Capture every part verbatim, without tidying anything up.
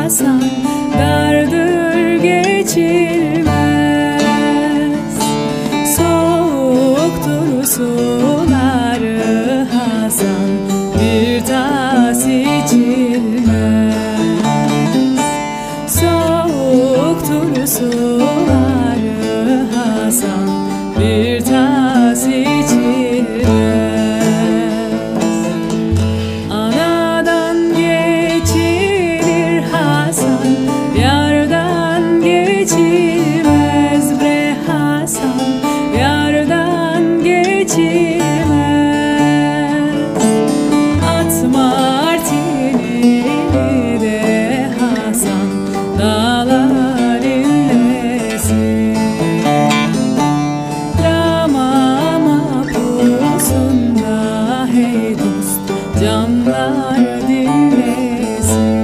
Hasan, dardır geçilmez. Soğuktur suları Hasan, bir tas içilmez. Soğuktur suları Hasan, bir tas içilmez. Anadan geçilir Hasan, yardan geçilmez bre Hasan, yardan geçilmez. Atma artini de Hasan, dağlar inlesin. Drama mahpusunda hey dost, canlar dinlesin.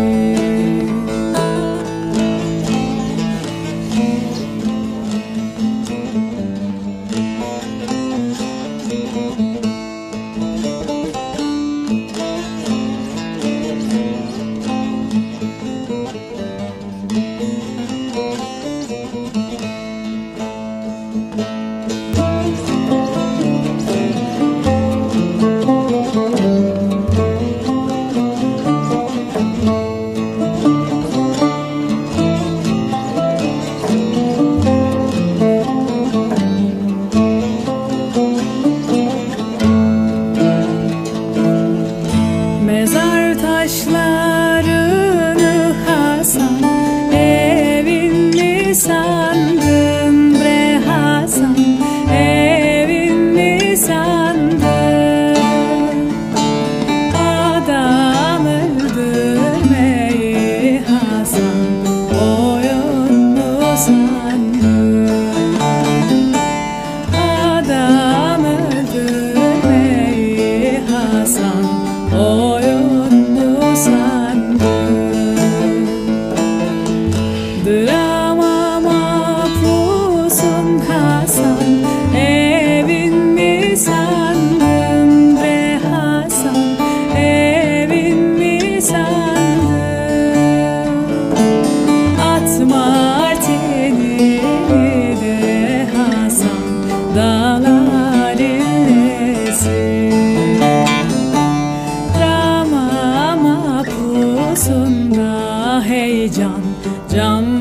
Mezar taşlarını Hasan, evin mi sandın bre Hasan, evin mi sandın? Adam öldürmeyi Hasan, oyun mu sandın? Adam öldürmeyi Hasan, oyun mu sandın? Drama mahpusun Hasan, evin mi sandın bre Hasan, evin mi sandın? Atma artini de Hasan, dağlar inlesin. Drama mahpusunda heyecan, can